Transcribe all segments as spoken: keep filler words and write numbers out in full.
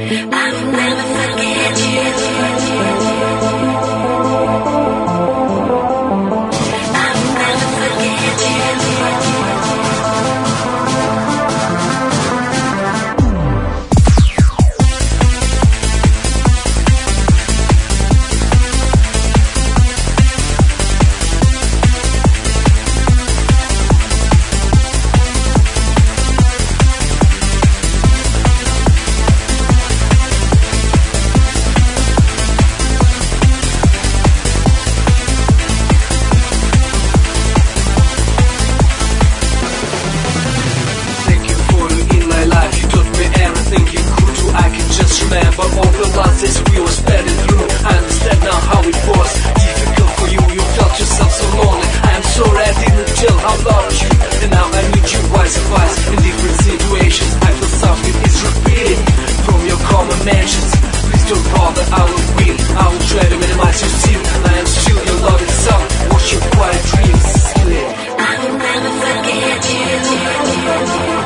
Remember all the losses we were spelling through. I understand now how it was difficult for you. You felt yourself so lonely. I am sorry I didn't tell how loved you, and now I need you wise advice. In different situations I feel something is repeating from your common mentions. Please don't bother, I will win. I will try to minimize your sin. I am still your loving son. Watch your quiet dreams sleep. I will never forget you.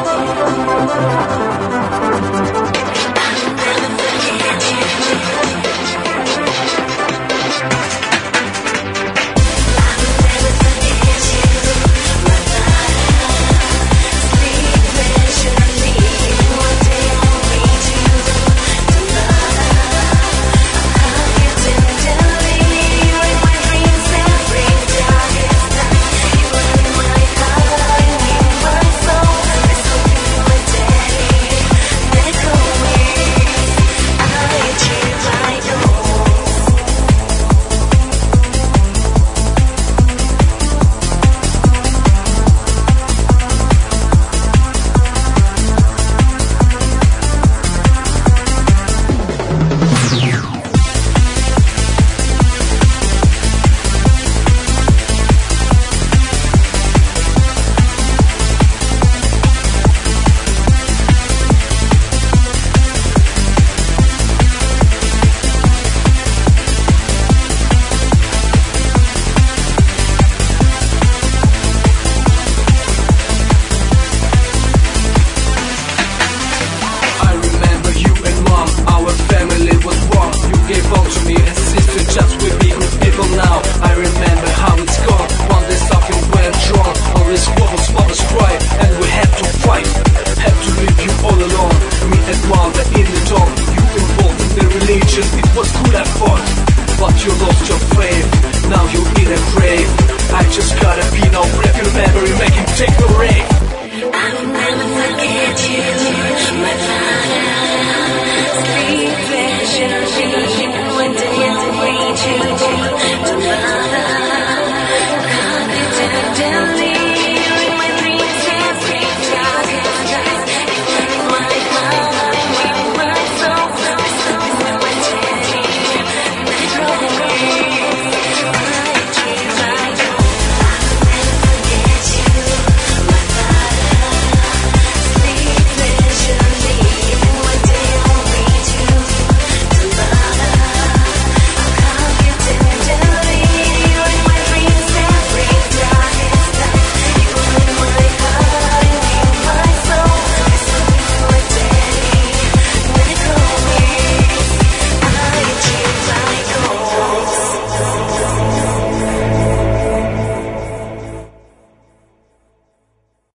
What could I fought? But you lost your faith. Now you're in a grave. I just gotta be now. Break your memory, make him take the rain. I will never forget you, my father.